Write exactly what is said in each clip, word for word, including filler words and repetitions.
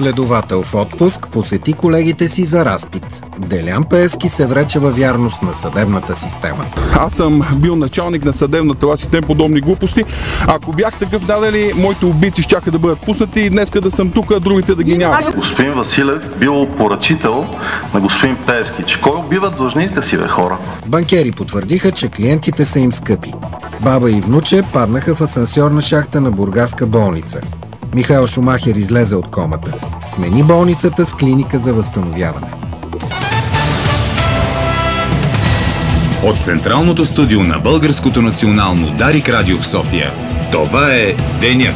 Следовател в отпуск посети колегите си за разпит. Делян Пеевски се врече във вярност на съдебната система. Аз съм бил началник на съдебната власт и тем подобни глупости. Ако бях такъв, надали, моите убийци щяха да бъдат пуснати и днеска да съм тук, а другите да ги няма. Господин Василев бил поръчител на господин Пеевски. Че кой убива длъжника си, бе, хора? Банкери потвърдиха, че клиентите са им скъпи. Баба и внуче паднаха в асансьорна шахта на бургаска болница. Михаел Шумахер излезе от комата. Смени болницата с клиника за възстановяване. От централното студио на Българското национално Дарик Радио в София. Това е Денят.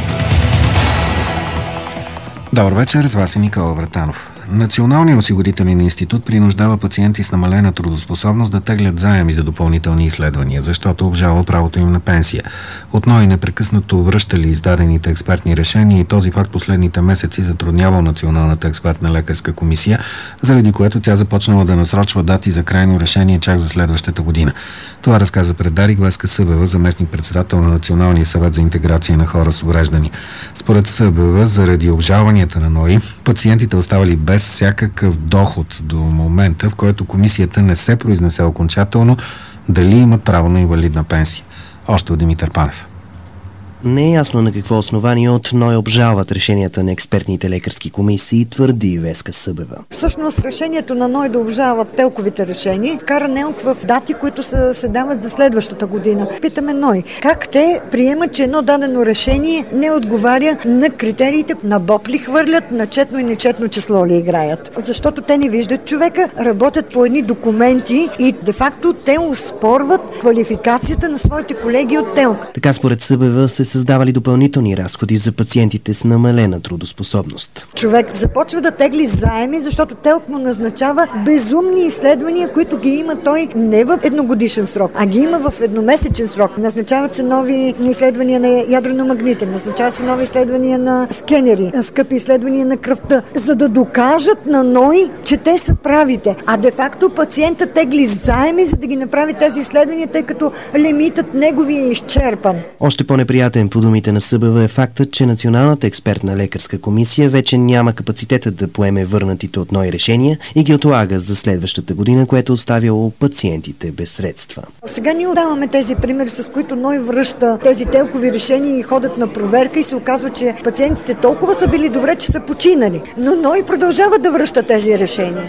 Добър вечер, с вас е Никола Братанов. Националният осигурителен институт принуждава пациенти с намалена трудоспособност да теглят заеми за допълнителни изследвания, защото обжалва правото им на пенсия. От НОИ непрекъснато връщали издадените експертни решения и този факт последните месеци затруднявал Националната експертна лекарска комисия, заради което тя започнала да насрочва дати за крайно решение чак за следващата година. Това разказа пред Дарик Веска Събева, заместник-председател на Националния съвет за интеграция на хора с увреждания. Според Събева, заради обжалванията на НОИ, пациентите оставали без без всякакъв доход до момента, в който комисията не се произнесе окончателно дали имат право на инвалидна пенсия. Още от Димитър Панев. Не е ясно на какво основание от НОИ обжалват решенията на експертните лекарски комисии, твърди Веска Събева. Всъщност решението на НОИ да обжалват телковите решения вкара НЕЛК в дати, които се, се дават за следващата година. Питаме НОИ, как те приемат, че едно дадено решение не отговаря на критериите, на боб ли хвърлят, на четно и нечетно число ли играят. Защото те не виждат човека, работят по едни документи и де-факто те оспорват квалификацията на своите колеги от ТЕЛК. Така според Събева се създавали допълнителни разходи за пациентите с намалена трудоспособност. Човек започва да тегли заеми, защото ТЕЛК му назначава безумни изследвания, които ги има той не в едногодишен срок, а ги има в едномесечен срок. Назначават се нови изследвания на ядрено-магнитен, назначават се нови изследвания на скенери, скъпи изследвания на кръвта, за да докажат на НОИ, че те са правите. А де-факто пациента тегли заеми, за да ги направи тези изследвания, тъй като лимитът негови е изчерпан. Още по-неприятен по думите на Събева е фактът, че Националната експертна лекарска комисия вече няма капацитета да поеме върнатите от НОИ решения и ги отлага за следващата година, което оставяло пациентите без средства. Сега ние даваме тези примери, с които НОИ връща тези телкови решения и ходят на проверка и се оказва, че пациентите толкова са били добре, че са починали. Но НОИ продължава да връща тези решения.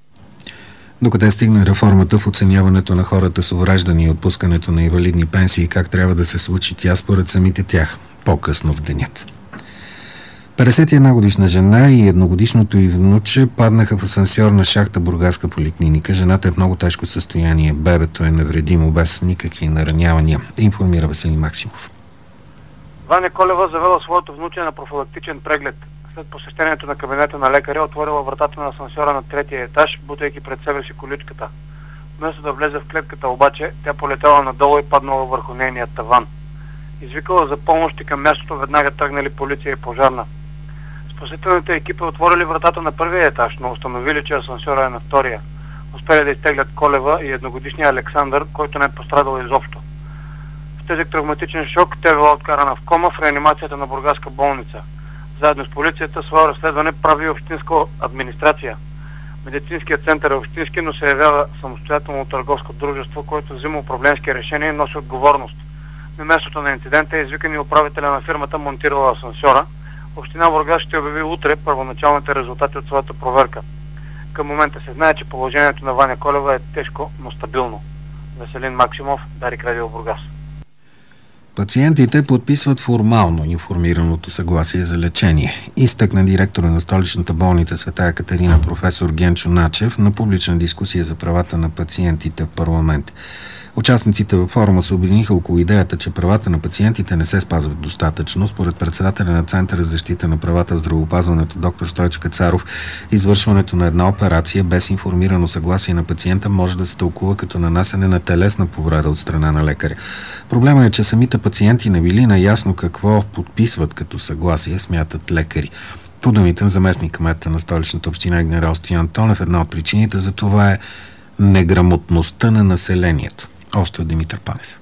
Докъде стигна реформата в оценяването на хората с увреждания и отпускането на инвалидни пенсии, как трябва да се случи тя според самите тях, по-късно в денят. петдесет и една годишна жена и едногодишното й внуче паднаха в асансьорна шахта бургаска поликлиника. Жената е в много тежко състояние. Бебето е невредимо, без никакви наранявания, информира Василий Максимов. Ваня Колева завела своето внуче на профилактичен преглед. След посещението на кабинета на лекаря отворила вратата на асансьора на третия етаж, бутайки пред себе си количката. Вместо да влезе в клетката обаче, тя полетела надолу и паднала върху нейния таван. Извикала за помощ и към мястото веднага тръгнали полиция и пожарна. Спасителните екипи отворили вратата на първия етаж, но установили, че асансьора е на втория. Успели да изтеглят Колева и едногодишния Александър, който не е пострадал изобщо. В тежък травматичен шок тя била откарана в кома в реанимацията на бургаска болница. Заедно с полицията свое разследване прави общинска администрация. Медицинският център е общински, но се явява самостоятелно търговско дружество, което взима управленски решения и носи отговорност. На мястото на инцидента е извикан и управителя на фирмата, монтирала асансьора. Община Бургас ще обяви утре първоначалните резултати от своята проверка. Към момента се знае, че положението на Ваня Колева е тежко, но стабилно. Веселин Максимов, Дарик Радио Бургас. Пациентите подписват формално информираното съгласие за лечение. Изтъкна директора на столичната болница Света Екатерина професор Генчо Начев на публична дискусия за правата на пациентите в парламент. Участниците във форума се обединиха около идеята, че правата на пациентите не се спазват достатъчно. Според председателя на Центъра за защита на правата в здравеопазването доктор Стойчо Кацаров, извършването на една операция без информирано съгласие на пациента може да се тълкува като нанасене на телесна повреда от страна на лекаря. Проблема е, че самите пациенти не били наясно какво подписват като съгласие, смятат лекари. По думите на заместник-кмета на столичната община генерал Стоян Тонев, една от причините за това е неграмотността на населението. Още от Димитър Панев.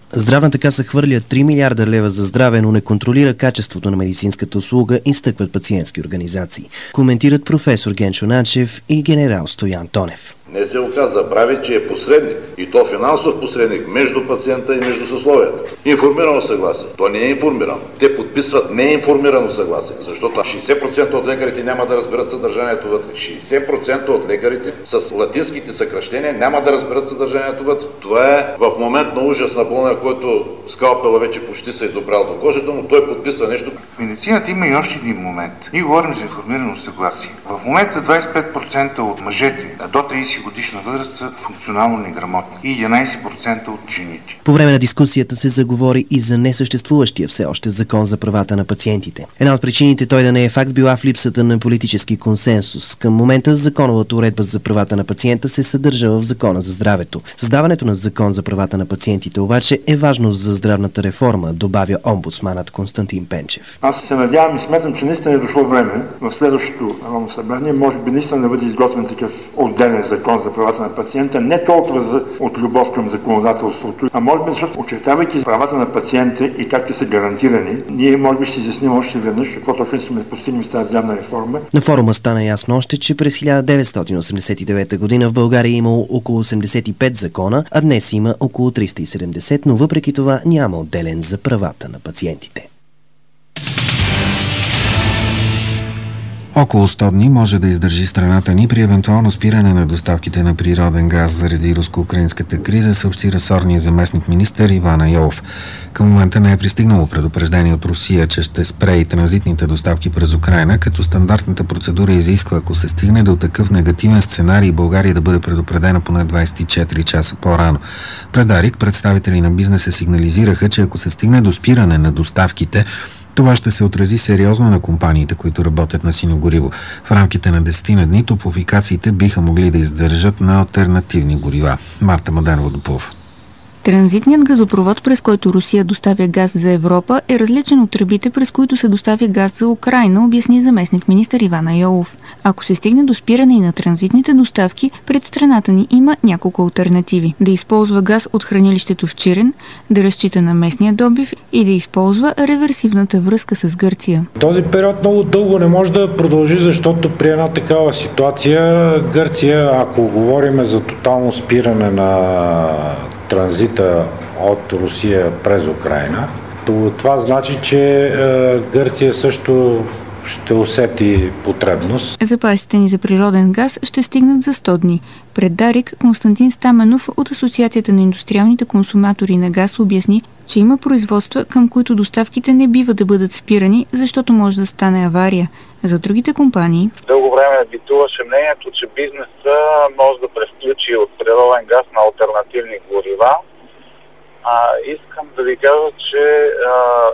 Здравната каса хвърля три милиарда лева за здраве, но не контролира качеството на медицинската услуга, изтъкват пациентски организации. Коментират професор Генчо Начев и генерал Стоян Тонев. Не се оказа прави, че е посредник, и то финансов посредник между пациента и между съсловията. Информирано съгласие. То не е информирано. Те подписват неинформирано съгласие, защото шейсет процента от лекарите няма да разберат съдържанието вътре. шейсет процента от лекарите с латинските съкращения няма да разберат съдържанието вътре. Това е в момент на ужас на болния, който скалпела вече почти се е добрал до кожата, но той подписва нещо. В медицината има и още един момент. Ние говорим за информирано съгласие. В момента двадесет и пет процента от мъжете до тридесет годишна възраст са функционално неграмотни и единадесет процента от жените. По време на дискусията се заговори и за несъществуващия все още закон за правата на пациентите. Една от причините той да не е факт била в липсата на политически консенсус. Към момента законовата уредба за правата на пациента се съдържа в Закона за здравето. Създаването на закон за правата на пациентите обаче е важно за здравната реформа, добавя омбудсманът Константин Пенчев. Аз се надявам и смятам, че наистина е дошло време в следващото Народно събрание, може би наистина да бъде изготвен такъв отделен закон за правата на пациента, не толкова за, от любов към законодателството, а може би защото очертавайки правата на пациента и как те са гарантирани, ние може би ще изясним още веднъж какво точно искаме да постигнем с тази здравна реформа. На форума стана ясно още, че през хиляда деветстотин осемдесет и девета година в България е имало около осемдесет и пет закона, а днес има около триста и седемдесет, но въпреки това няма отделен за правата на пациентите. Около сто дни може да издържи страната ни при евентуално спиране на доставките на природен газ заради руско-украинската криза, съобщи ресорния заместник министър Иван Айолов. Към момента не е пристигнало предупреждение от Русия, че ще спре и транзитните доставки през Украйна, като стандартната процедура изисква, ако се стигне до такъв негативен сценарий, България да бъде предупредена поне двадесет и четири часа по-рано. Пред Дарик представители на бизнеса сигнализираха, че ако се стигне до спиране на доставките, това ще се отрази сериозно на компаниите, които работят на синьо гориво. В рамките на десет дни топлофикациите биха могли да издържат на алтернативни горива. Марта Маденова допълва. Транзитният газопровод, през който Русия доставя газ за Европа, е различен от тръбите, през които се доставя газ за Украйна, обясни заместник министър Иван Айолов. Ако се стигне до спиране и на транзитните доставки, пред страната ни има няколко алтернативи. Да използва газ от хранилището в Чирен, да разчита на местния добив и да използва реверсивната връзка с Гърция. Този период много дълго не може да продължи, защото при една такава ситуация Гърция, ако говорим за тотално спиране на транзита от Русия през Украйна, това значи, че Гърция също ще усети потребност. Запасите ни за природен газ ще стигнат за сто дни. Пред Дарик Константин Стаменов от Асоциацията на индустриалните консуматори на газ обясни, че има производства, към които доставките не бива да бъдат спирани, защото може да стане авария. За другите компании дълго време битуваше мнението, че бизнеса може да превключи от природен газ на алтернативни горива. А, искам да ви кажа, че а,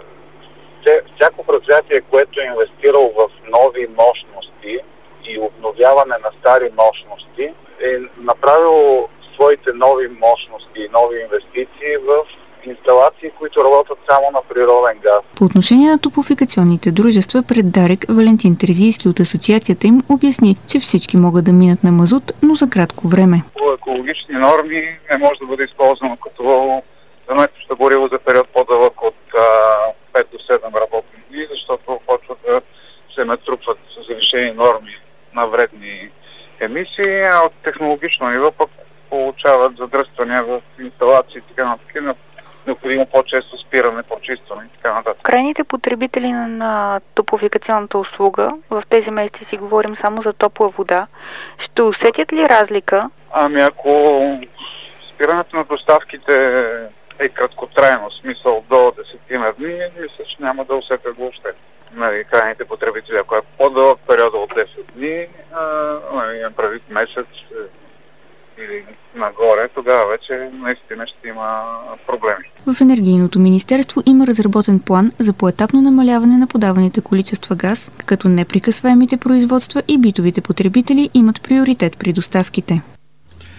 всяко предприятие, което е инвестирало в нови мощности и обновяване на стари мощности, е направило своите нови мощности и нови инвестиции в инсталации, които работят само на природен газ. По отношение на топлофикационните дружества, пред Дарик Валентин Терзийски от асоциацията им обясни, че всички могат да минат на мазут, но за кратко време. По екологични норми не може да бъде използвано като заместващо гориво за период по-дълъг от а, пет до седем работни дни, защото почват да се натрупват завишени норми на вредни емисии, а от технологично ниво пък получават задръствания в инсталации и така нататък. Необходимо по-често спиране, почистване и така нататък. Крайните потребители на топлофикационната услуга, в тези месеци си говорим само за топла вода, ще усетят ли разлика? Ами ако спирането на доставките е краткотрайно, в смисъл до десетина дни, мисля, че няма да усетят въобще. Нали, крайните потребители, ако е по-дълъг период от десет дни, имам предвид месец или нагоре, тогава вече наистина ще има проблеми. В Енергийното министерство има разработен план за поетапно намаляване на подаваните количества газ, като непрекъсваемите производства и битовите потребители имат приоритет при доставките.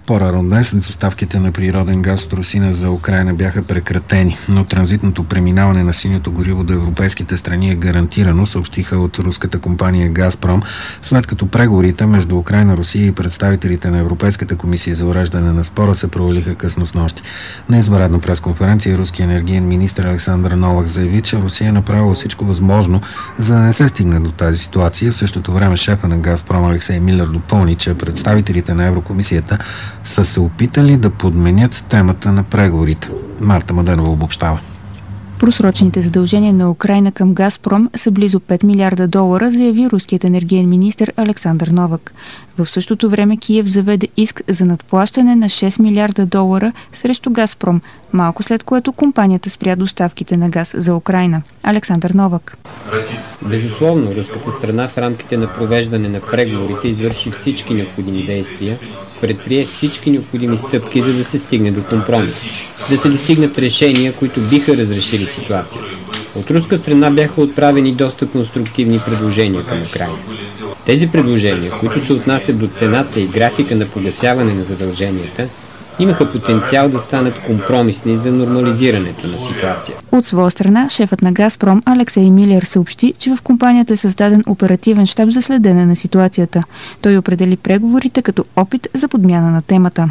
По-рано днес доставките на природен газ от Русина за Украйна бяха прекратени, но транзитното преминаване на синьото гориво до европейските страни е гарантирано, съобщиха от руската компания Газпром, след като преговорите между Украйна, Русия и представителите на Европейската комисия за уреждане на спора се провалиха късно снощи. На извънредна пресконференция руски енергиен министр Александър Новак заяви, че Русия е направила всичко възможно, за да не се стигне до тази ситуация. В същото време шефа на Газпром Алексей Милер допълни, че представителите на Еврокомисията са се опитали да подменят темата на преговорите. Марта Маденова обобщава. Просрочените задължения на Украйна към Газпром са близо пет милиарда долара, заяви руският енергиен министр Александър Новак. В същото време Киев заведе иск за надплащане на шест милиарда долара срещу Газпром, малко след което компанията спря доставките на газ за Украйна. Александър Новак. Безусловно, руската страна в рамките на провеждане на преговорите извърши всички необходими действия, предприе всички необходими стъпки, за да се стигне до компромис, да се достигнат решения, които биха разрешили ситуацията. От руска страна бяха отправени доста конструктивни предложения към Украйна. Тези предложения, които се отнасят до цената и графика на погасяване на задълженията, имаха потенциал да станат компромисни за нормализирането на ситуацията. От своя страна, шефът на Газпром Алексей Милер съобщи, че в компанията е създаден оперативен щаб за следене на ситуацията. Той определи преговорите като опит за подмяна на темата.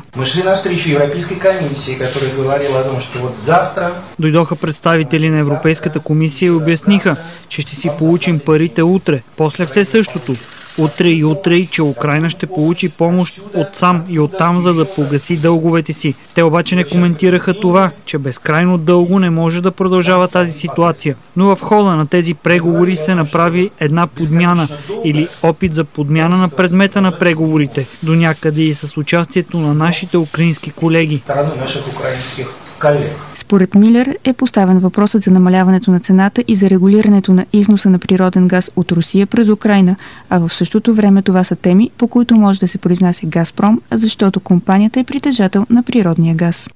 Дойдоха представители на Европейската комисия и обясниха, че ще си получим парите утре, после все същото. Утре и утре и че Украйна ще получи помощ от сам и оттам, за да погаси дълговете си. Те обаче не коментираха това, че безкрайно дълго не може да продължава тази ситуация. Но в хода на тези преговори се направи една подмяна или опит за подмяна на предмета на преговорите, до някъде и с участието на нашите украински колеги. Според Милер е поставен въпросът за намаляването на цената и за регулирането на износа на природен газ от Русия през Украйна, а в същото време това са теми, по които може да се произнася Газпром, защото компанията е притежател на природния газ.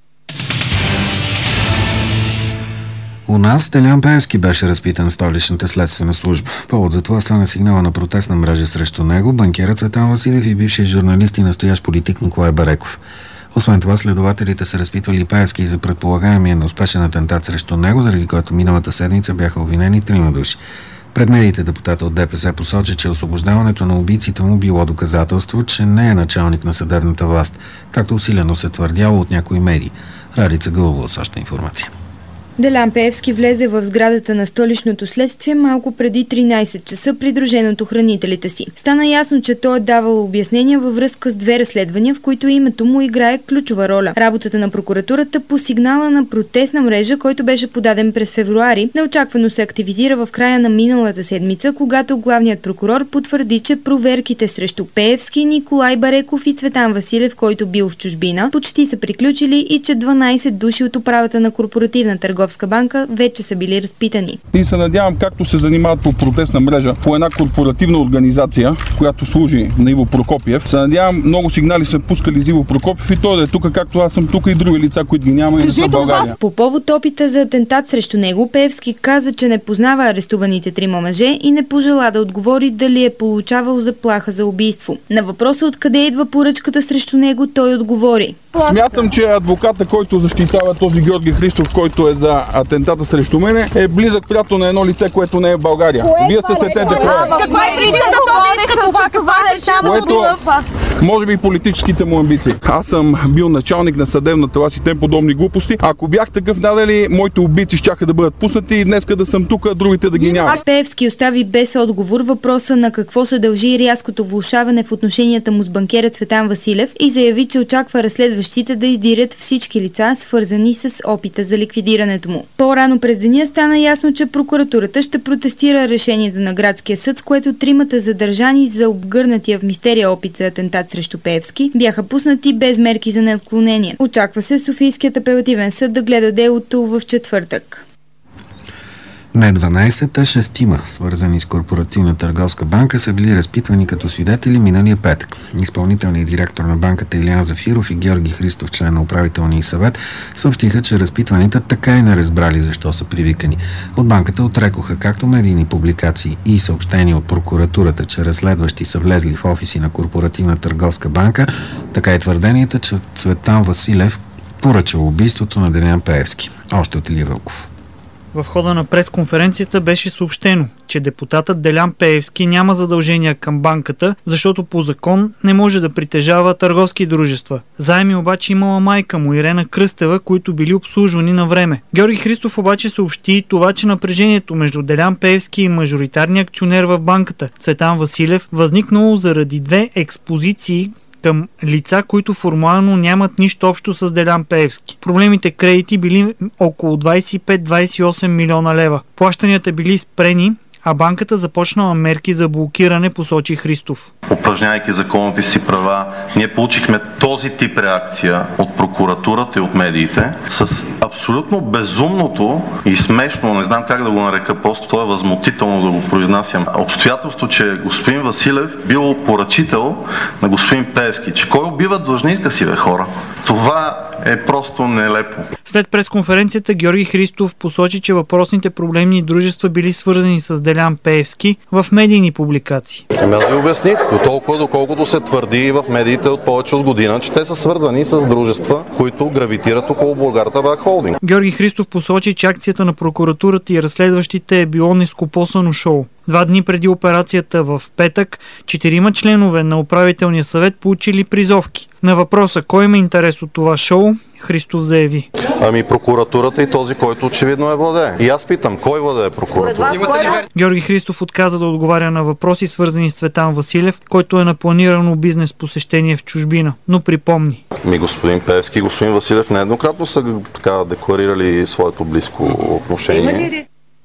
У нас Делян Пеевски беше разпитан в столичната следствена служба. Повод за това стана сигнала на протестна мрежа срещу него, банкерът Цветан Василев и бившият журналист и настоящ политик Николай Бареков. Освен това, следователите са разпитвали Пеевски за предполагаемия неуспешен атентат срещу него, заради който миналата седмица бяха обвинени трима души. Пред медиите депутата от ДПС посочи, че освобождаването на убийците му било доказателство, че не е началник на съдебната власт, както усилено се твърдяло от някои медии. Ралица Гълова с още информация. Делян Пеевски влезе в сградата на столичното следствие малко преди тринайсет часа, придружен от охранителите си. Стана ясно, че той е давал обяснения във връзка с две разследвания, в които името му играе ключова роля. Работата на прокуратурата по сигнала на протестна мрежа, който беше подаден през февруари, неочаквано се активизира в края на миналата седмица, когато главният прокурор потвърди, че проверките срещу Пеевски, Николай Бареков и Цветан Василев, който бил в чужбина, почти са приключили и че дванайсет души от управата на корпоративна търговска банка вече са били разпитани. И се надявам, както се занимават по протестна мрежа, по една корпоративна организация, която служи на Иво Прокопиев, се надявам, много сигнали са пускали за Иво Прокопиев и той да е тук, както аз съм тук и други лица, които ги няма и не са в България. По повод опита за атентат срещу него, Пеевски каза, че не познава арестуваните трима мъже и не пожела да отговори дали е получавал заплаха за убийство. На въпроса откъде идва поръчката срещу него, той отговори: смятам, че адвоката, който защитава този Георги Христов, който е за атентата срещу мене, е близък приятел на едно лице, което не е в България. Кое Вие се сетете кое е. Каква е причината то да иска това? Това да решава да го може би политическите му амбиции. Аз съм бил началник на съдебната власт и тем подобни глупости. Ако бях такъв, надали моите убийци щяха да бъдат пуснати и днеска да съм тук, а другите да ги няма. Пеевски остави без отговор въпроса на какво се дължи рязкото влошаване в отношенията му с банкера Цветан Василев и заяви, че очаква разследващите да издирят всички лица, свързани с опита за ликвидирането му. По-рано през деня стана ясно, че прокуратурата ще протестира решението на градския съд, с което тримата задържани за обгърнатия в мистерия опит за атентат срещу Пеевски бяха пуснати без мерки за неотклонение. Очаква се Софийският апелативен съд да гледа делото в четвъртък. Не дванайсет, а шестима, свързани с Корпоративна търговска банка, са били разпитвани като свидетели миналия петък. Изпълнителният директор на банката Илиян Зафиров и Георги Христов, член на управителния съвет, съобщиха, че разпитваните така и не разбрали защо са привикани. От банката отрекоха както медийни публикации и съобщения от прокуратурата, че разследващи са влезли в офиси на Корпоративна търговска банка, така и твърденията, че Цветан Василев поръчал убийството на Делян Пеевски. Още от Илия Вълков. В хода на пресконференцията беше съобщено, че депутатът Делян Пеевски няма задължения към банката, защото по закон не може да притежава търговски дружества. Заеми обаче имала майка му Ирена Кръстева, които били обслужвани на време. Георги Христов обаче съобщи и това, че напрежението между Делян Пеевски и мажоритарния акционер в банката Цветан Василев възникнало заради две експозиции към лица, които формално нямат нищо общо с Делян Пеевски. Проблемите кредити били около двайсет и пет до двайсет и осем милиона лева. Плащанията били спрени, а банката започнала мерки за блокиране, посочи Христов. Упражнявайки законните си права, ние получихме този тип реакция от прокуратурата и от медиите с абсолютно безумното и смешно, не знам как да го нарека, просто то е възмутително да го произнасям, обстоятелство, че господин Василев бил поръчител на господин Пеевски. Че кой убива длъжника си, бе, хора? Това е просто нелепо. След пресконференцията Георги Христов посочи, че въпросните проблемни дружества били свързани с Делян Пеевски в медийни публикации. Ами аз ви обясних, до толкова доколкото се твърди в медиите от повече от година, че те са свързани с дружества, които гравитират около Булгартабак холдинг. Георги Христов посочи, че акцията на прокуратурата и разследващите е било нескопосано шоу. Два дни преди операцията в петък, четирима членове на управителния съвет получили призовки. На въпроса кой има интерес от това шоу, Христов заяви: Ами прокуратурата и този, който очевидно е владее. И аз питам, кой владее прокуратурата? Георги Христов отказа да отговаря на въпроси, свързани с Цветан Василев, който е на планирано бизнес посещение в чужбина, но припомни. Ми господин Пеевски и господин Василев нееднократно са така декларирали своето близко отношение.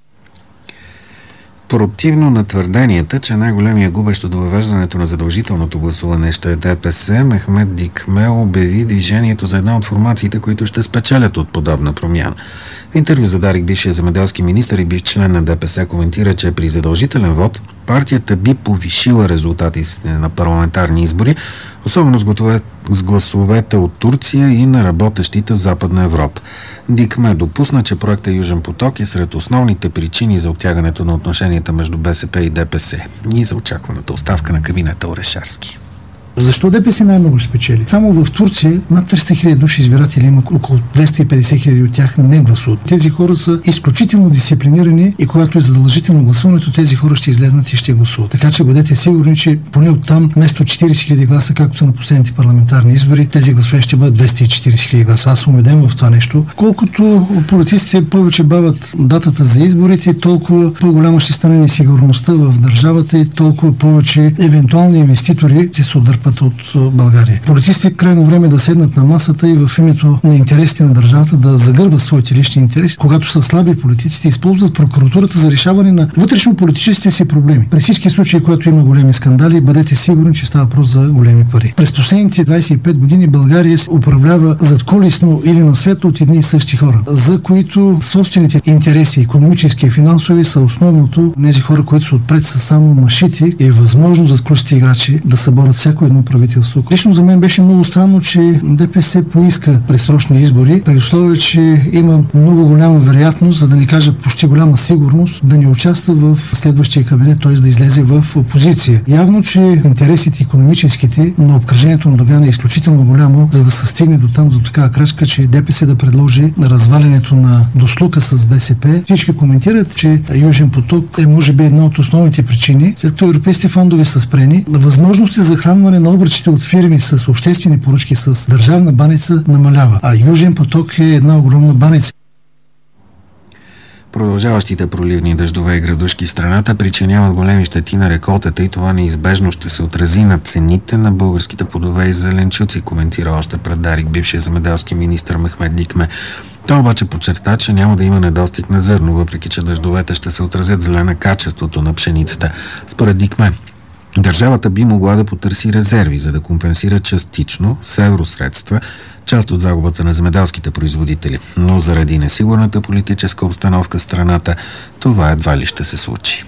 Противно на твърденията, че най-големия губещ от въвеждането на задължителното гласуване ще е ДПС, Мехмед Дикме обяви движението за една от формациите, които ще спечелят от подобна промяна. В интервю за Дарик бившия земеделски министър и бивш член на ДПС коментира, че при задължителен вод партията би повишила резултатите на парламентарни избори, особено с гласовете от Турция и на работещите в Западна Европа. Дикме допусна, че проектът Южен поток е сред основните причини за оттягането на отношенията между БСП и ДПС и за очакваната оставка на кабинета Орешарски. Защо ДПС най-много спечели? Само в Турция над триста хиляди души избиратели има, около двеста и петдесет хиляди от тях не гласуват. Тези хора са изключително дисциплинирани и когато е задължително гласуването, тези хора ще излезнат и ще гласуват. Така че бъдете сигурни, че поне оттам вместо четирийсет хиляди гласа, както са на последните парламентарни избори, тези гласове ще бъдат двеста и четирийсет хиляди гласа. Аз съм убеден в това нещо. Колкото политиците повече бават датата за изборите, толкова по-голяма ще стане несигурността в държавата и толкова повече евентуални инвеститори се се отдърпат от България. Политиците е крайно време да седнат на масата и в името на интересите на държавата да загърбат своите лични интереси. Когато са слаби, политиците използват прокуратурата за решаване на вътрешно-политическите си проблеми. При всички случаи, когато има големи скандали, бъдете сигурни, че става въпрос за големи пари. През последните двайсет и пет години България се управлява задкулисно или на свето от едни и същи хора, за които собствените интереси, икономически и финансови, са основното. Тези хора, които са отпред, са само машити и е възможно задкулисните играчи да съборят всяко едно правителство. Лично за мен беше много странно, че ДПС поиска предсрочни избори, при условие, че има много голяма вероятност, за да не кажа почти голяма сигурност, да не участва в следващия кабинет, т.е. да излезе в опозиция. Явно, че интересите икономическите на обкръжението на Доган е изключително голямо, за да се стигне до там, до такава крачка, че ДПС да предложи на развалянето на дослука с БСП. Всички коментират, че Южен поток е може би една от основните причини, след като европейските фондове са спрени, възможности за хранване на обръчите от фирми с обществени поръчки с държавна баница намалява, а Южен поток е една огромна баница. Продължаващите проливни дъждове и градушки в страната причиняват големи щети на реколтата и това неизбежно ще се отрази на цените на българските плодове и зеленчуци, коментира още пред Дарик бившия земеделски министър Мехмед Дикме. Той обаче подчерта, че няма да има недостиг на зърно, въпреки че дъждовете ще се отразят зле на качеството на пшеницата. Според Дикме, Държавата би могла да потърси резерви, за да компенсира частично с евросредства част от загубата на земеделските производители. Но заради несигурната политическа обстановка в страната, това едва ли ще се случи.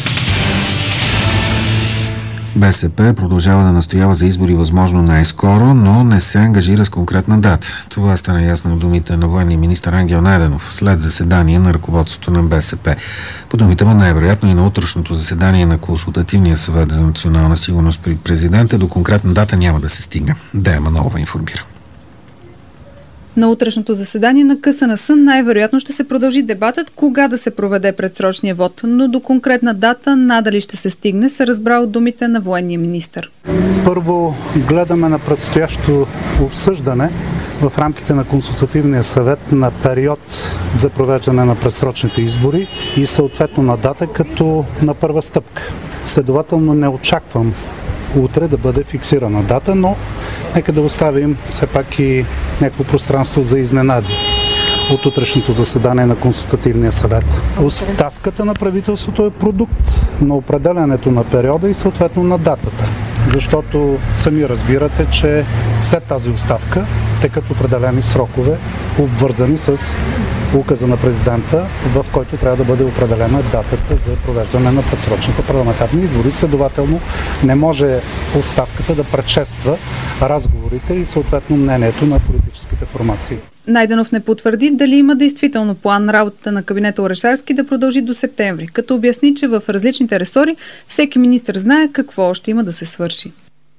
БСП продължава да настоява за избори възможно най-скоро, но не се ангажира с конкретна дата. Това стана ясно от думите на военния министър Ангел Найденов след заседание на ръководството на БСП. По думите му, най-вероятно и на утрешното заседание на Консултативния съвет за национална сигурност при президента до конкретна дата няма да се стигне. Дея Манолова информира. На утрешното заседание на КСНС най-вероятно ще се продължи дебатът кога да се проведе предсрочния вод, но до конкретна дата надали ще се стигне, се разбра от думите на военния министър. Първо гледаме на предстоящо обсъждане в рамките на Консултативния съвет на период за провеждане на предсрочните избори и съответно на дата като на първа стъпка. Следователно не очаквам утре да бъде фиксирана дата, но нека да оставим все пак и някакво пространство за изненади от утрешното заседание на Консултативния съвет. Оставката на правителството е продукт на определянето на периода и съответно на датата. Защото сами разбирате, че след тази оставка текат определени срокове, обвързани с указа на президента, в който трябва да бъде определена датата за провеждане на предсрочните парламентарни избори. Следователно не може оставката да предшества разговорите и съответно мнението на политическите формации. Найденов не потвърди дали има действително план работата на кабинета Орешарски да продължи до септември, като обясни, че в различните ресори всеки министър знае какво още има да се свърши.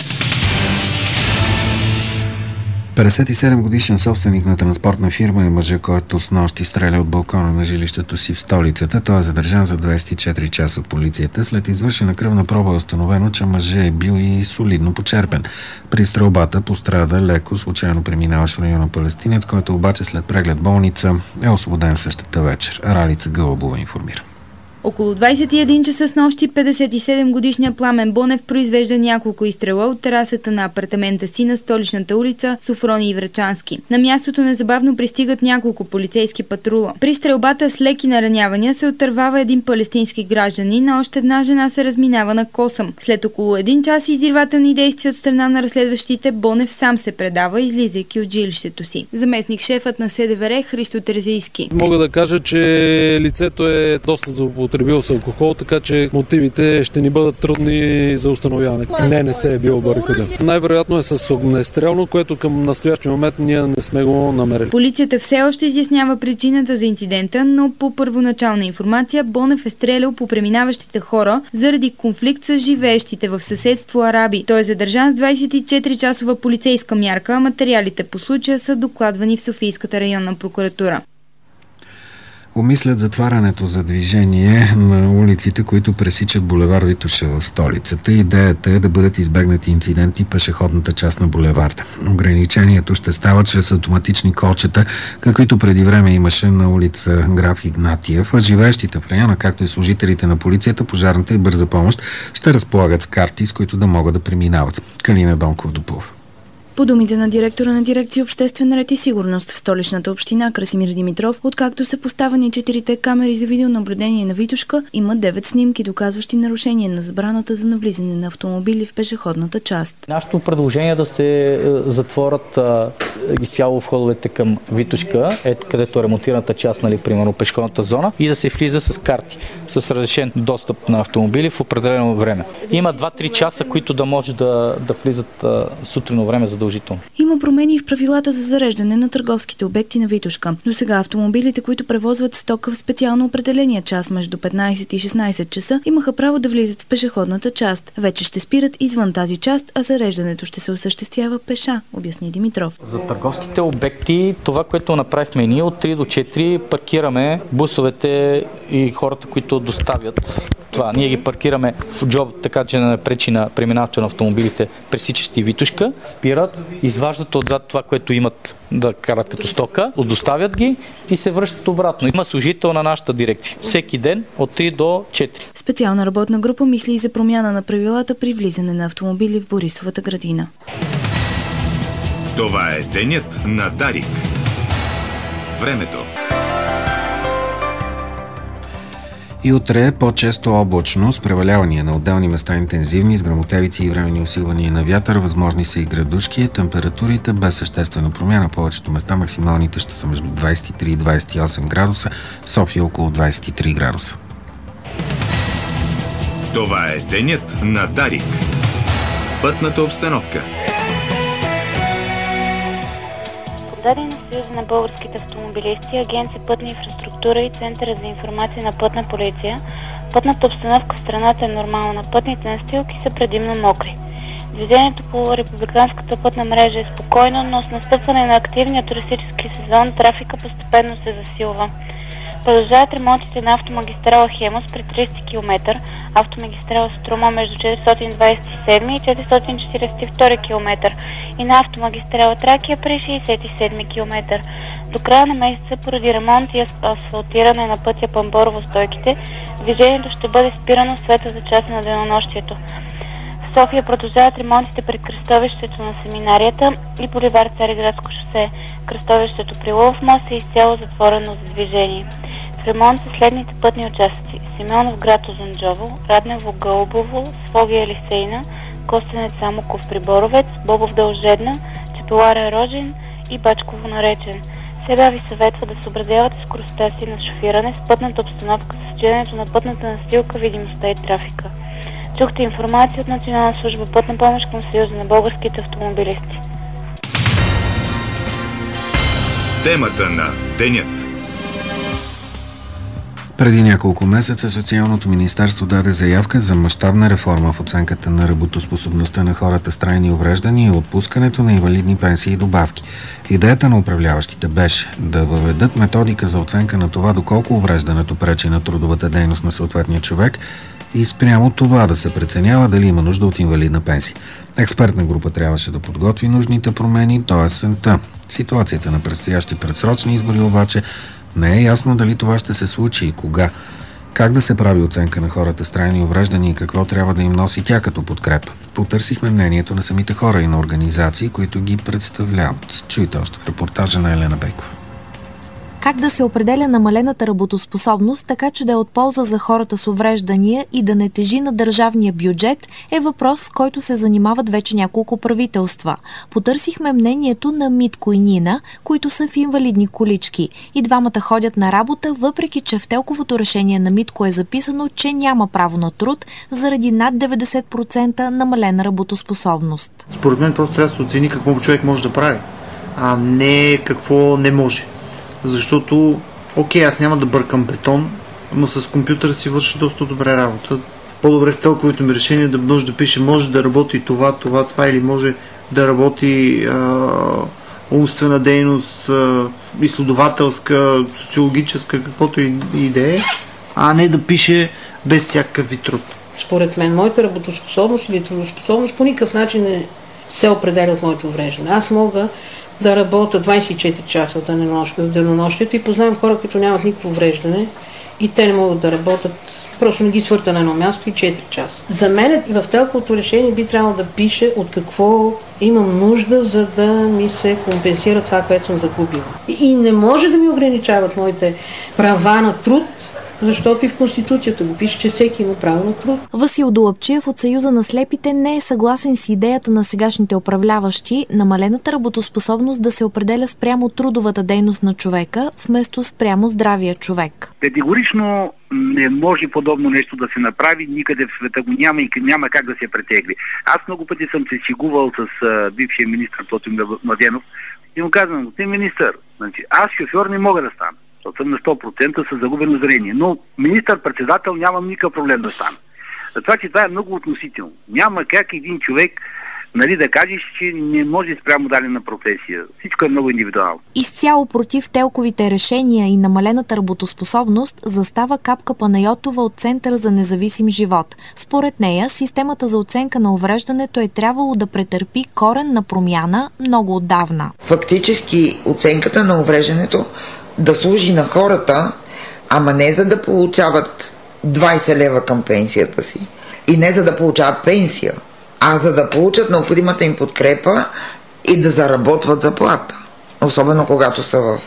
петдесет и седем годишен собственик на транспортна фирма е мъжа, който снощи стреля от балкона на жилището си в столицата. Той е задържан за двадесет и четири часа в полицията. След извършена кръвна проба е установено, че мъжът е бил и солидно почерпен. При стрелбата пострада леко случайно преминаващ в района палестинец, който обаче след преглед болница е освободен същата вечер. Ралица Гълъбова информира. Около двадесет и един часа с нощи петдесет и седем годишният Пламен Бонев произвежда няколко изстрела от терасата на апартамента си на столичната улица Софроний Врачански. На мястото незабавно пристигат няколко полицейски патрула. При стрелбата с леки наранявания се отървава един палестински гражданин, а още една жена се разминава на косъм. След около един час издирвателни действия от страна на разследващите, Бонев сам се предава, излизайки от жилището си. Заместник шефът на СДВР Христо Терзийски. Мога да кажа, че лицето е доста злоупотребил с алкохол, така че мотивите ще ни бъдат трудни за установяване. Не, не се е бил барикаден. Най-вероятно е с огнестрелно, което към настоящия момент ние не сме го намерили. Полицията все още изяснява причината за инцидента, но по първоначална информация Бонев е стрелял по преминаващите хора заради конфликт с живеещите в съседство араби. Той е задържан с двадесет и четири часова полицейска мярка, а материалите по случая са докладвани в Софийската районна прокуратура. Обмислят затварянето за движение на улиците, които пресичат булевар Витоша в столицата. Идеята е да бъдат избегнати инциденти в пешеходната част на булеварда. Ограничението ще става чрез автоматични колчета, каквито преди време имаше на улица Граф Игнатиев, а живеещите в района, както и служителите на полицията, пожарната и бърза помощ, ще разполагат с карти, с които да могат да преминават. Калина Донков допълва. По думите на директора на дирекция Обществен ред и сигурност в столичната община Красимир Димитров, откакто са поставени четирите камери за видеонаблюдение на Витошка, има девет снимки, доказващи нарушение на забраната за навлизане на автомобили в пешеходната част. Нашето предложение е да се затворят а, изцяло входовете към Витошка, ето където е ремонтираната част, нали, примерно пешеходната зона, и да се влиза с карти, с разрешен достъп на автомобили в определено време. Има два-три часа, които да може да, да влизат а, сутринно време задължително. Има промени в правилата за зареждане на търговските обекти на Витошка. До сега автомобилите, които превозват стока в специално определения час между петнадесет и шестнадесет часа, имаха право да влизат в пешеходната част. Вече ще спират извън тази част, а зареждането ще се осъществява пеша, обясни Димитров. За търговските обекти, това, което направихме ние, от три до четири паркираме бусовете и хората, които доставят това. Ние ги паркираме в джоб, така че не пречи на преминаването на автомобилите, пресичащи Витошка, спират, изваждат отзад това, което имат да карат като стока, доставят ги и се връщат обратно. Има служител на нашата дирекция. Всеки ден от три до четири. Специална работна група мисли и за промяна на правилата при влизане на автомобили в Борисовата градина. Това е денят на Дарик. Времето. И утре по-често облачно, с превалявания на отделни места интензивни, с гръмотевици и временни усилвания на вятър, възможни са и градушки. Температурите без съществена промяна. Повечето места максималните ще са между двадесет и три и двадесет и осем градуса, в София около двадесет и три градуса. Това е денят на Дарик. Пътната обстановка. Подадени на Съюза на българските автомобилисти, Агенция пътна инфраструктура и Центъра за информация на пътна полиция, пътната обстановка в страната е нормална. Пътните настилки са предимно мокри. Движението по републиканската пътна мрежа е спокойно, но с настъпване на активния туристически сезон трафика постепенно се засилва. Продължават ремонтите на автомагистрала Хемус при тридесети километър, автомагистрала Струма между четиристотин двадесет и седми и четиристотин четиридесет и втори километър и на автомагистрала Тракия при шейсет и седми километър. До края на месеца, поради ремонт и асфалтиране на пътя Памборово-Стойките, движението ще бъде спирано в светлата част на денонощието. В София продължават ремонтите при кръстовището на Семинарията и буливар Цариградско шосе. Кръстовището при Лъвов мост е изцяло затворено за движение. В ремонт са следните пътни участъци: Симеонов град Узунджово, Раднево Гълъбово, Своге Елисейна, Костенец Самоков при Боровец, Бобов дол Жедна, Чепеларе Рожен и Бачково Наречен. Сега ви съветва да съобразявате скоростта си на шофиране с пътната обстановка, състоянието на пътната настилка, видимостта и трафика. Чухте информация от Национална служба пътна помощ към Съюза на българските автомобилисти. Темата на денят. Преди няколко месеца Социалното министерство даде заявка за мащабна реформа в оценката на работоспособността на хората с трайни увреждания и отпускането на инвалидни пенсии и добавки. Идеята на управляващите беше да въведат методика за оценка на това доколко увреждането пречи на трудовата дейност на съответния човек и спрямо това да се преценява дали има нужда от инвалидна пенсия. Експертна група трябваше да подготви нужните промени до есента. Ситуацията на предстоящи предсрочни избори обаче не е ясно дали това ще се случи и кога. Как да се прави оценка на хората с трайни увреждания и какво трябва да им носи тя като подкрепа? Потърсихме мнението на самите хора и на организации, които ги представляват. Чуйте още в репортажа на Елена Бейкова. Как да се определя намалената работоспособност, така че да е от полза за хората с увреждания и да не тежи на държавния бюджет, е въпрос, с който се занимават вече няколко правителства. Потърсихме мнението на Митко и Нина, които са в инвалидни колички. И двамата ходят на работа, въпреки че в телковото решение на Митко е записано, че няма право на труд заради над деветдесет процента намалена работоспособност. Според мен просто трябва да се оцени какво човек може да прави, а не какво не може. Защото, окей, аз няма да бъркам бетон, но с компютъра си върши доста добре работа. По-добре в телковите ми решения да може да пише, може да работи това, това, това, или може да работи а, умствена дейност, а, изследователска, социологическа, каквото и, и да е, а не да пише без всякакъв вид труд. Според мен, моята работоспособност или трудоспособност по никакъв начин не се определя от моето увреждане. Аз мога да работя двадесет и четири часа в денонощието и познавам хора, които нямат никакво увреждане и те не могат да работят, просто не ги свърта на едно място и четири часа. За мен в телковото решение би трябвало да пише от какво имам нужда, за да ми се компенсира това, което съм загубила. И не може да ми ограничават моите права на труд, защото и в Конституцията го пише, че всеки има право на труд. Васил Долъпчиев от Съюза на слепите не е съгласен с идеята на сегашните управляващи намалената работоспособност да се определя спрямо трудовата дейност на човека, вместо спрямо здравия човек. Категорично не може подобно нещо да се направи, никъде в света го няма и няма как да се претегли. Аз много пъти съм се шегувал с а, бившия министър Тотю Младенов и му казвам: господин министър, значи, аз шофьор не мога да стана. Съм на сто процента с загубено зрение. Но министър-председател нямам никакъв проблем да стана. Затова, че това е много относително. Няма как един човек, нали, да кажеш, че не може спрямо дадена професия. Всичко е много индивидуално. Изцяло против телковите решения и намалената работоспособност застава Капка Панайотова от Центъра за независим живот. Според нея, системата за оценка на увреждането е трябвало да претърпи коренна промяна много отдавна. Фактически оценката на увреждането да служи на хората, ама не за да получават двадесет лева към пенсията си и не за да получават пенсия, а за да получат необходимата им подкрепа и да заработват заплата. Особено когато са в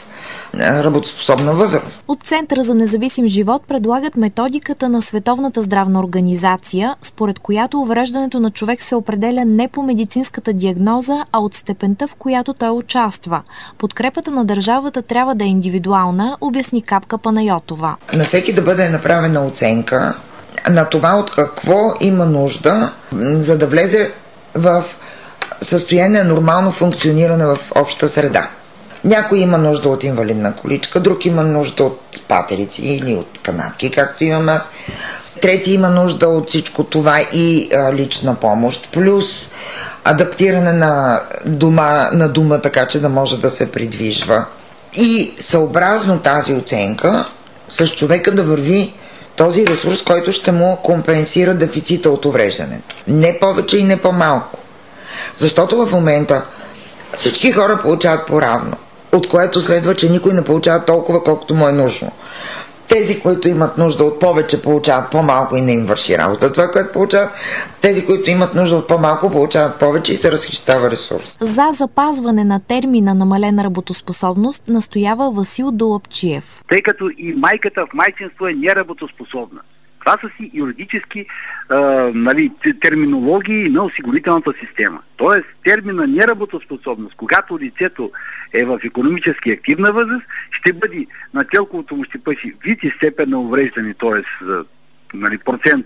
работоспособна възраст. От Центъра за независим живот предлагат методиката на Световната здравна организация, според която увреждането на човек се определя не по медицинската диагноза, а от степента, в която той участва. Подкрепата на държавата трябва да е индивидуална, обясни Капка Панайотова. На всеки да бъде направена оценка на това от какво има нужда, за да влезе в състояние на нормално функциониране в обща среда. Някой има нужда от инвалидна количка, друг има нужда от патерици или от канатки, както имам аз. Трети има нужда от всичко това и а, лична помощ, плюс адаптиране на дома, на дума, така че да може да се придвижва. И съобразно тази оценка с човека да върви този ресурс, който ще му компенсира дефицита от увреждането. Не повече и не по-малко. Защото в момента всички хора получават по-равно, от което следва, че никой не получава толкова, колкото му е нужно. Тези, които имат нужда от повече, получават по-малко и не им върши работа това, което получават. Тези, които имат нужда от по-малко, получават повече и се разхищава ресурс. За запазване на термина намалена работоспособност настоява Васил Долъпчиев. Тъй като и майката в майчинство е неработоспособна. Това са си юридически а, нали, терминологии на осигурителната система. Тоест термина неработоспособност, когато лицето е в икономически активна възраст, ще бъде на телковото му ще пъши вид и степен на увреждане, т.е. нали, процент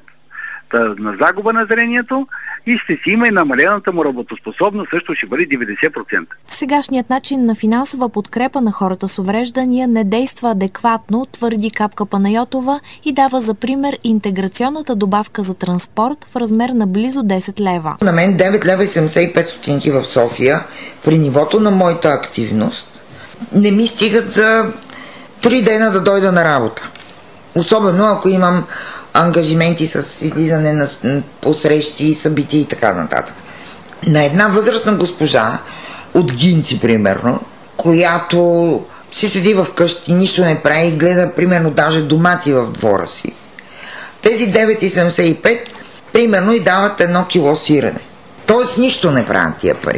на загуба на зрението и ще си има и намалената му работоспособност, също ще бъде деветдесет процента. Сегашният начин на финансова подкрепа на хората с увреждания не действа адекватно, твърди Капка Панайотова и дава за пример интеграционната добавка за транспорт в размер на близо десет лева. На мен девет лева и седемдесет и пет стотинки в София при нивото на моята активност не ми стигат за три дена да дойда на работа. Особено ако имам ангажименти с излизане на посрещи, събития и така нататък. На една възрастна госпожа от Гинци, примерно, която си седи в къщи, нищо не прави и гледа, примерно, даже домати в двора си. Тези девет лева и седемдесет и пет примерно и дават едно кило сирене. Тоест нищо не правят тия пари.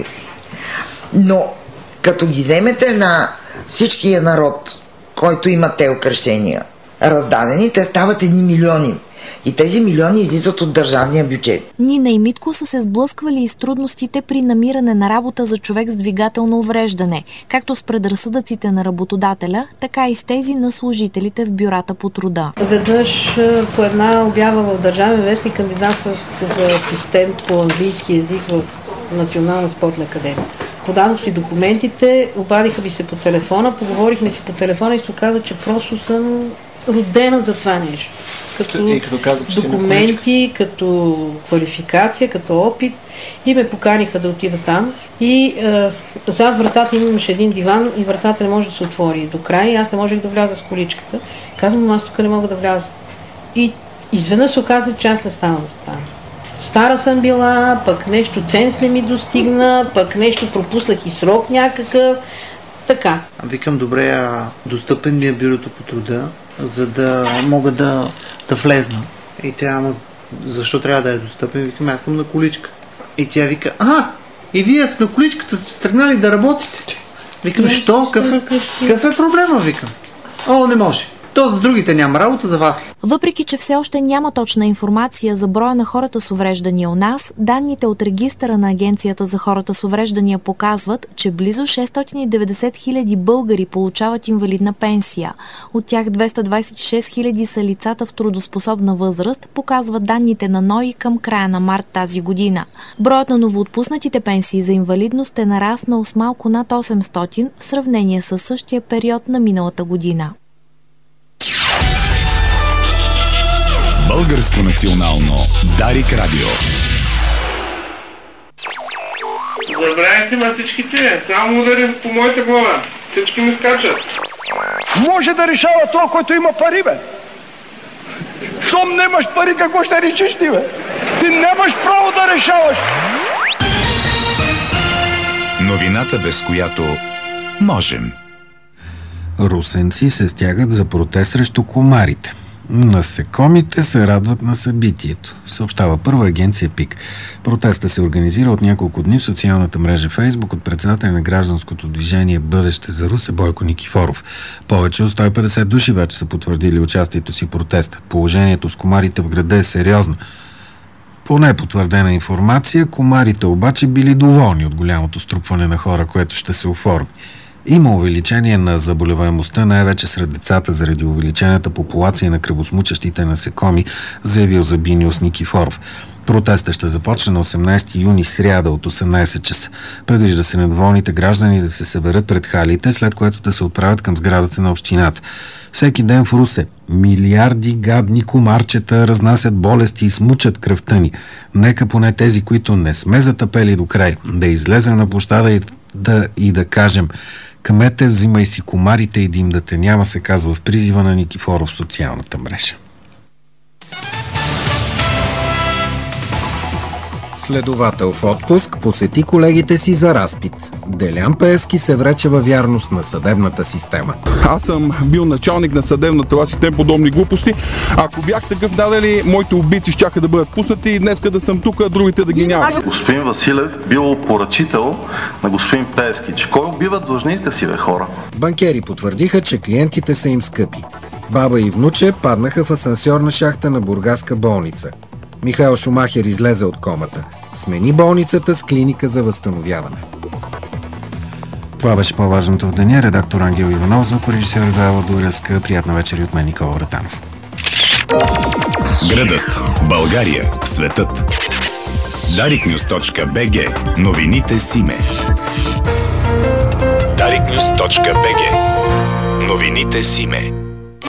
Но като ги вземете на всичкия народ, който има те украшения, раздадени, те стават едни милиони. И тези милиони излизат от държавния бюджет. Нина и Митко са се сблъсквали и с трудностите при намиране на работа за човек с двигателно увреждане, както с предразсъдъците на работодателя, така и с тези на служителите в бюрата по труда. Веднъж по една обява в Държавен вестник кандидатствах за асистент по английски език в Национална спортна академия. Подадох си документите, обадиха ми се по телефона, поговорихме си по телефона и се оказа, че просто съм родена за това нещо. Като, и като казах, документи, като квалификация, като опит и ме поканиха да отида там и е, зад вратата имаше един диван и вратата не може да се отвори до края и аз не можех да вляза с количката. Казвам, аз тук не мога да вляза. И изведнъж се оказа, че аз не ставам за там. Стара съм била, пък нещо ценз не ми достигна, пък нещо пропуснах и срок някакъв. Така. Викам, добре, а достъпен ли е бюрото по труда, за да мога да, да влезна? И тя, ама защо трябва да е достъпен? Викам, аз съм на количка. И тя вика, а, и вие с на количката сте тръгнали да работите. Викам, що? Какъв е, какъв е проблема? Викам. О, не може. То за другите няма работа, за вас. Въпреки че все още няма точна информация за броя на хората с увреждания у нас, данните от регистъра на Агенцията за хората с увреждания показват, че близо шестстотин и деветдесет хиляди българи получават инвалидна пенсия. От тях двеста двадесет и шест хиляди са лицата в трудоспособна възраст, показват данните на НОИ към края на март тази година. Броят на новоотпуснатите пенсии за инвалидност е нараснал с малко над осемстотин в сравнение с същия период на миналата година. Българско национално Дарик Радио. Забравяйте ма всичките, само ударим по моята глава. Всички ми скачат. Може да решава това, който има пари, бе. Щом нямаш пари, какво ще решиш ти, бе? Ти нямаш право да решаваш. Новината, без която можем. Русенци се стягат за протест срещу комарите. Насекомите се радват на събитието, съобщава първа агенция ПИК. Протестът се организира от няколко дни в социалната мрежа Фейсбук от председателя на гражданското движение Бъдеще за Русе Бойко Никифоров. Повече от сто и петдесет души вече са потвърдили участието си в протеста. Положението с комарите в града е сериозно. По непотвърдена информация, комарите обаче били доволни от голямото струпване на хора, което ще се оформи. Има увеличение на заболеваемостта, най-вече сред децата, заради увеличената популация на кръвосмучащите насекоми, заявил Забиниус Никифоров. Протестът ще започне на осемнайсети юни, сряда от осемнайсет часа. Предвижда се недоволните граждани да се съберат пред халите, след което да се отправят към сградата на общината. Всеки ден в Русе милиарди гадни комарчета разнасят болести и смучат кръвта ни. Нека поне тези, които не сме затъпели до край, да излезем на площада и да, и да кажем: кмете, взимай си комарите и дим да те няма, се казва в призива на Никифоров в социалната мрежа. Следовател в отпуск посети колегите си за разпит. Делян Пеевски се врече във вярност на съдебната система. Аз съм бил началник на съдебната власт и тем подобни глупости. Ако бях такъв, надали моите убийци щяха да бъдат пуснати и днеска да съм тук, а другите да ги няма. Господин Василев бил поръчител на господин Пеевски. Че кой убива длъжника си, бе, хора? Банкери потвърдиха, че клиентите са им скъпи. Баба и внуче паднаха в асансьорна шахта на бургаска болница. Михаил Шумахер излезе от комата. Смени болницата с клиника за възстановяване. Това беше по-важното в деня. Редактор Ангел Иванов, звукорежисер Ивайло Дуревска. Приятна вечер и от мен, Никола Вратанов. Градът, България, светът. дарик нюз точка би джи. Новините Симе. дарик нюз точка би джи. Новините Симе.